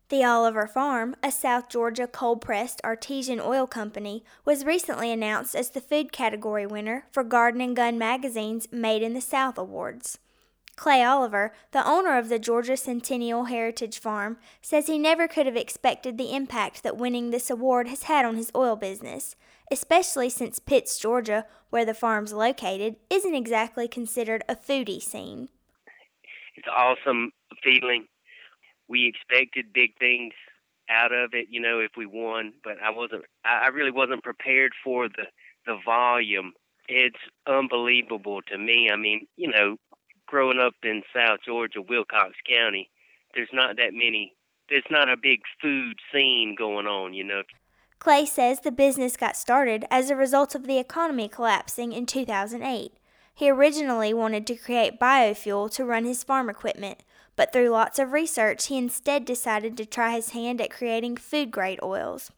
The Oliver Farm, a South Georgia cold-pressed artesian oil company, was recently announced as the food category winner for Garden and Gun magazine's Made in the South Awards. Clay Oliver, the owner of the Georgia Centennial Heritage Farm, says he never could have expected the impact that winning this award has had on his oil business, especially since Pitts, Georgia, where the farm's located, isn't exactly considered a foodie scene. It's an awesome feeling. We expected big things out of it, if we won, but I really wasn't prepared for the volume. It's unbelievable to me. I mean, growing up in South Georgia, Wilcox County, there's not a big food scene going on. Clay says the business got started as a result of the economy collapsing in 2008. He originally wanted to create biofuel to run his farm equipment, but through lots of research, he instead decided to try his hand at creating food-grade oils.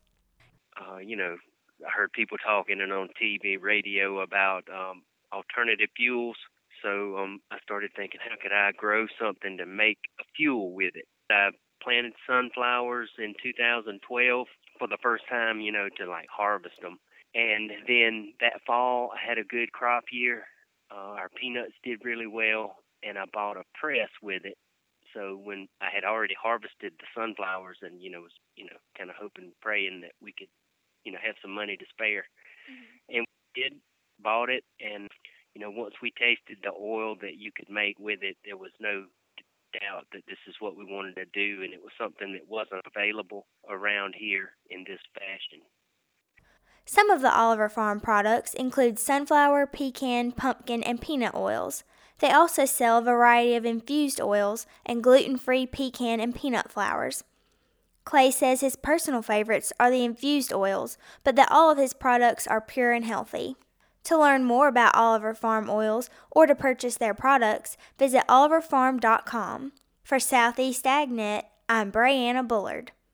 I heard people talking on TV, radio about alternative fuels. So I started thinking, how could I grow something to make a fuel with it? I planted sunflowers in 2012 for the first time, to harvest them. And then that fall, I had a good crop year. Our peanuts did really well, and I bought a press with it. So when I had already harvested the sunflowers and, was, kind of hoping, praying that we could, have some money to spare. Mm-hmm. And we did, bought it, and, once we tasted the oil that you could make with it, there was no doubt that this is what we wanted to do, and it was something that wasn't available around here in this fashion. Some of the Oliver Farm products include sunflower, pecan, pumpkin, and peanut oils. They also sell a variety of infused oils and gluten-free pecan and peanut flours. Clay says his personal favorites are the infused oils, but that all of his products are pure and healthy. To learn more about Oliver Farm oils or to purchase their products, visit oliverfarm.com. For Southeast AgNet, I'm Brianna Bullard.